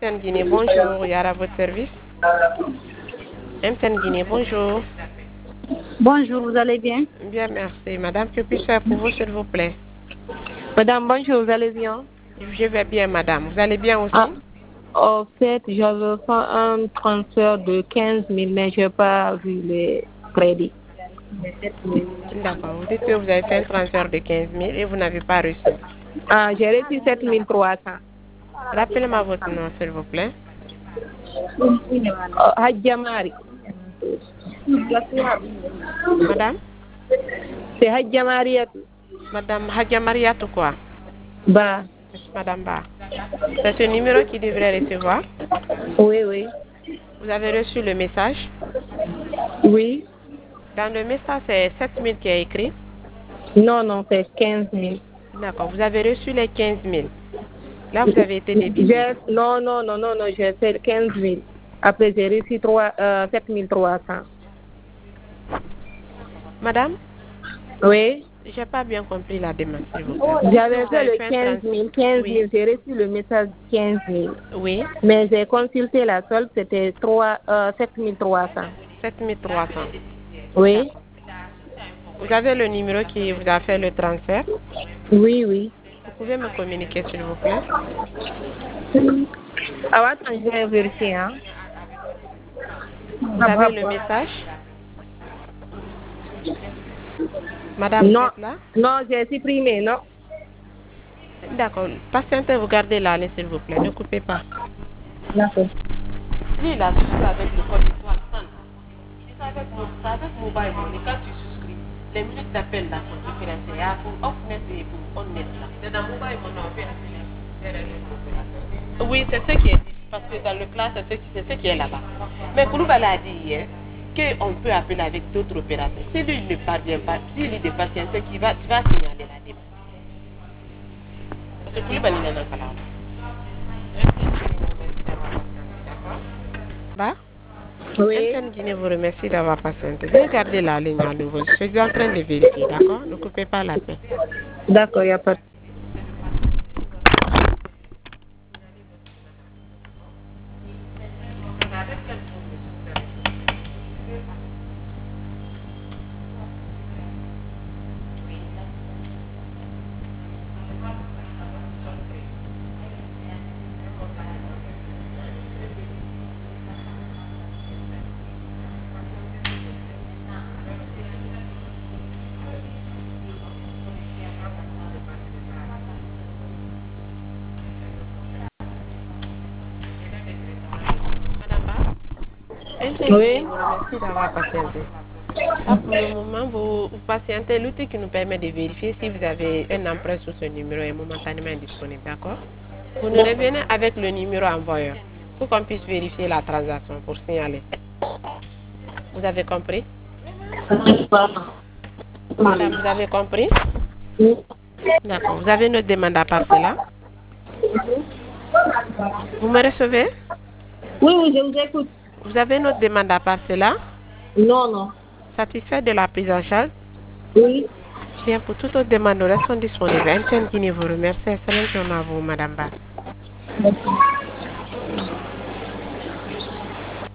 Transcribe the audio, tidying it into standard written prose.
MTN Guinée, bonjour. Yara, à votre service. MTN Guinée, bonjour. Bonjour, vous allez bien? Bien, merci. Madame, que puis-je faire pour vous, s'il vous plaît? Madame, bonjour, vous allez bien? Je vais bien, madame. Vous allez bien aussi? En fait, j'avais fait un transfert de 15 000, mais je n'ai pas vu les crédits. D'accord. Vous dites que vous avez fait un transfert de 15 000 et vous n'avez pas reçu. J'ai reçu 7 300. Rappelez-moi votre nom, s'il vous plaît. Hadjamari. Madame? C'est Hadjamari. Madame Hadja Mariatou quoi? Bah, Madame Ba. C'est ce numéro qui devrait recevoir. oui. Vous avez reçu le message. Oui. Dans le message, c'est 7 000 qui est écrit. Non, c'est 15 000. D'accord. Vous avez reçu les 15 000. Là, vous avez été débité. Non, j'ai fait 15 000. Après, j'ai reçu 7 300. Madame? Oui. Je n'ai pas bien compris la demande, s'il vous plaît. J'avais fait le 15 000. 15 000, j'ai reçu le message 15 000. Oui. Mais j'ai consulté la solde, c'était 7 300. 7 300. Oui. Vous avez le numéro qui vous a fait le transfert? Oui. Vous pouvez me communiquer, s'il vous plaît? Attends, je vais vérifier. Hein. Vous avez le message? Madame, vous êtes là? Non, j'ai supprimé, non. D'accord. Patientez, vous gardez la ligne, s'il vous plaît. Ne coupez pas. D'accord. Lui, il a souscrit avec le code étoile 100. C'est avec Mobile Money. Quand tu souscris, les minutes d'appel là sont différenciées. Il y a pour off-net et pour on-net là. C'est dans Mobile Money, on peut appeler. Oui, c'est ce qui est dit. Parce que dans le classe, c'est ce qui est là-bas. Mais Kouroubala a dit hier qu'on peut appeler avec d'autres opérateurs. Si lui ne parvient pas, s'il est de patience, tu vas signaler la demande. Parce que Kouroubala n'est pas là. Bah? Oui. MTN Guinée vous remercie d'avoir patienté. Veuillez garder la ligne à nouveau. Je suis en train de vérifier, d'accord? Ne coupez pas la paix. D'accord, il n'y a pas de... Oui. Merci d'avoir patienté. Là, pour le moment, vous patientez l'outil qui nous permet de vérifier si vous avez un emprunt sur ce numéro est momentanément disponible, d'accord? Vous nous revenez avec le numéro envoyeur pour qu'on puisse vérifier la transaction pour signaler. Vous avez compris? Madame, vous avez compris? Oui. D'accord. Vous avez notre demande à part cela? Vous me recevez? Oui, je vous écoute. Vous avez notre demande à part cela? Non. Satisfait de la prise en charge? Oui. Bien, pour toute autre demande, nous restons disponibles. MTN Guinée vous remercie. Excellente journée à vous, Madame Ba. Merci.